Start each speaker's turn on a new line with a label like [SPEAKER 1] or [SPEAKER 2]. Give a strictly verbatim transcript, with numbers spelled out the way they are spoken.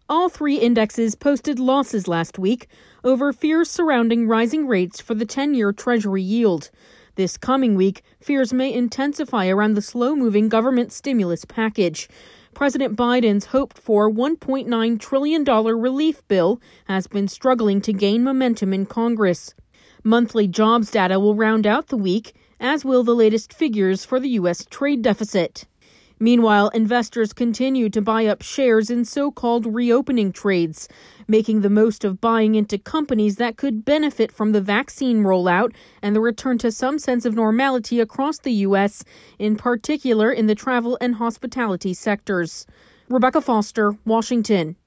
[SPEAKER 1] All three indexes posted losses last week over fears surrounding rising rates for the ten-year Treasury yield. This coming week, fears may intensify around the slow-moving government stimulus package. President Biden's hoped-for one point nine trillion dollars relief bill has been struggling to gain momentum in Congress. Monthly jobs data will round out the week, as will the latest figures for the U S trade deficit. Meanwhile, investors continue to buy up shares in so-called reopening trades, making the most of buying into companies that could benefit from the vaccine rollout and the return to some sense of normality across the U S, in particular in the travel and hospitality sectors. Rebecca Foster, Washington.